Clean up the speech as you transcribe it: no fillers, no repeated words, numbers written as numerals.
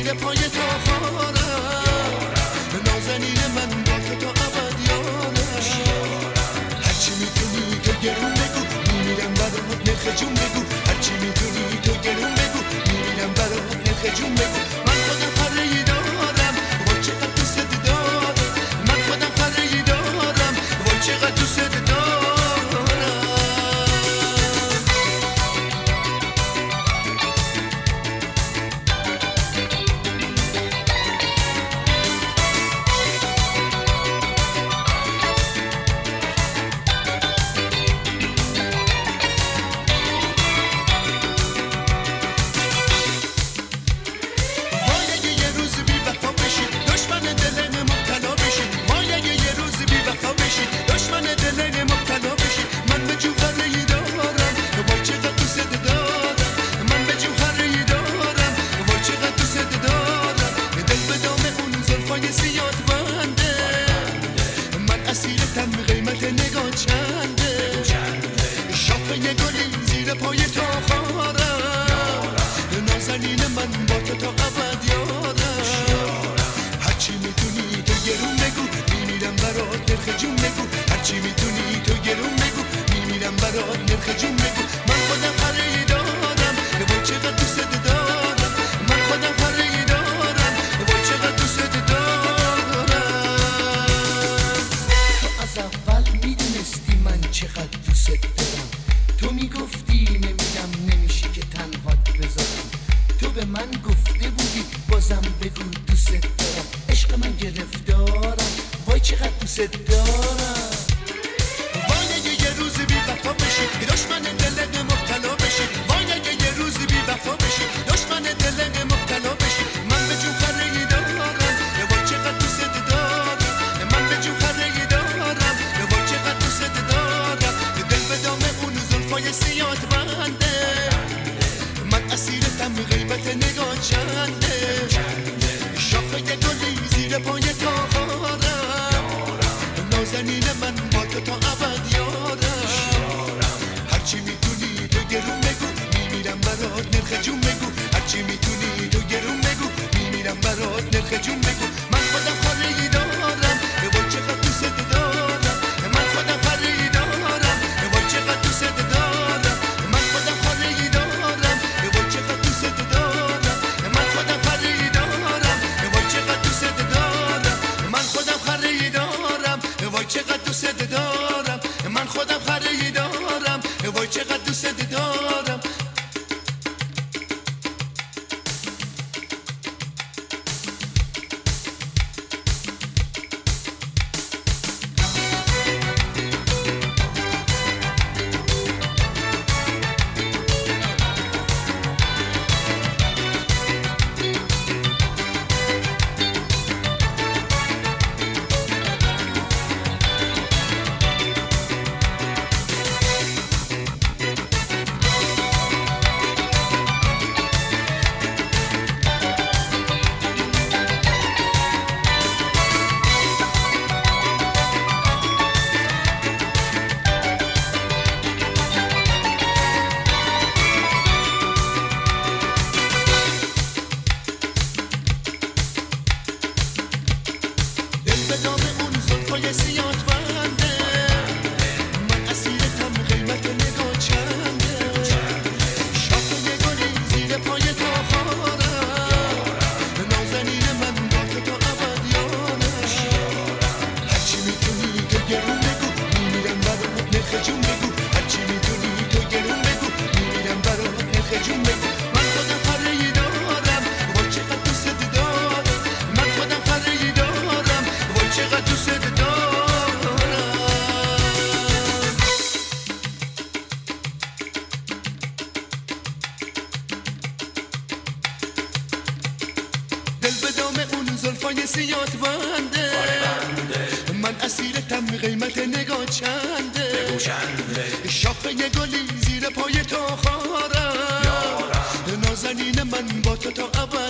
زیر پای تو خارم نازنین من با تو تا ابد یارم هرچی میتونی تو گرون بگو میمیرم برات نرخ جون بگو هرچی میتونی تو گرون بگو میمیرم برات نرخ جون بگو من خودم پره‌ای دارم وای چقدر دوست دارم من خودم پره‌ای دارم وای چقدر دوست دارم من اسیرتم قیمت نگاه چنده شاخه گلی زیر پای تو خارم نازنین من با تو تا ابد